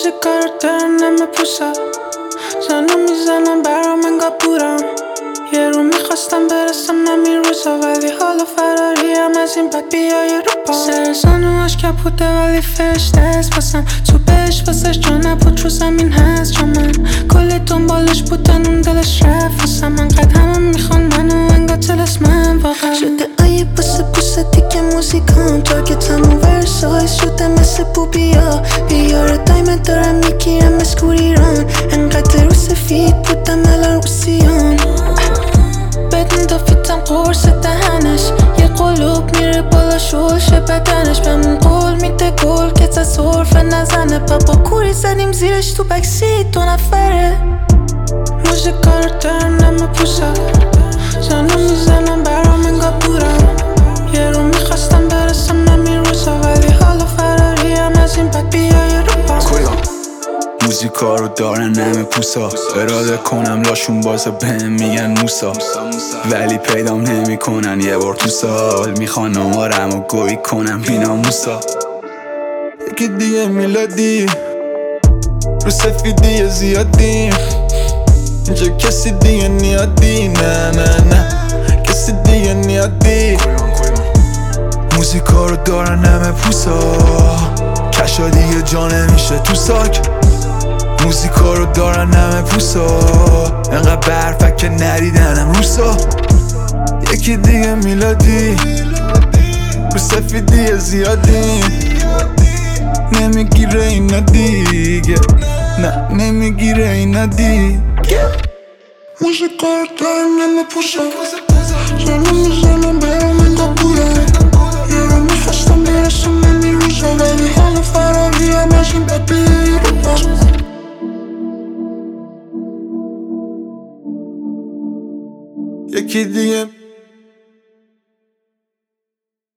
موزیکا رو دارن همه پوسا، زنو میزنم برام انگار بورم. یه رو میخواستم برسم همین روزا، ولی حالا فراریم از این بد بیای رو پا. سر زانوهاش کپوته ولی فرشته است واسم، تو بهش واسش جا نبود رو زمین هست جا من. کلی دنبالش بودن اون دلش رفت واسم، انقدر همه میخوان منو انگار تلسمم واقعا. شده آیه بوسه بوسه دیگه موزیکام، تارگتم و ورسایز شده مثل بوبیا. بیاره دایمه دارم میگیرم اسکوریران، انقدر رو سفید بودم الان رو سیان. بدون دافیتم قرص دهنش، یه قلوب میره بالا شلشه بدنش. بهمون قول میده گل که تا صرفه نزنه، پا کوری زدیم زیرش تو بکسیت 2 نفره. موزیکا رو دارن همه پوسا، زنو میزنم برام انگار بورم. یه رو میخواستم برسم همین روزا، ولی حالا فراریم از این بد بیای رو پا. موزیکا رو دارن همه پوسا، اراده کنم لاشون بازه بهم میگن موسا، ولی پیدام نمی کنن. یه بار تو سال میخوان آمارم و گوی کنم بینا موسا. یکی دیگه میلادی رو سفیدی زیادی، اینجا کسی دیگه نیادی، نه نه نه کسی دیگه نیادی. موزیکا رو دارن همه پوسا، کشا دیگه جا نمیشه تو ساک. موزیکا رو دارن همه پوسا، انقدر برفک که ندیدنم روسا. یکی دیگه میلادی رو سفیدی زیادی، نمیگیره اینا دیگه، نه نمیگیره اینا دیگه. موزیکا رو دارن همه پوسا، زنو میزنم برام انگار بورم. یه رو میخواستم برسم همین روزا، ولی حالا فراریم از این بد بیای رو پا. یکی دیگه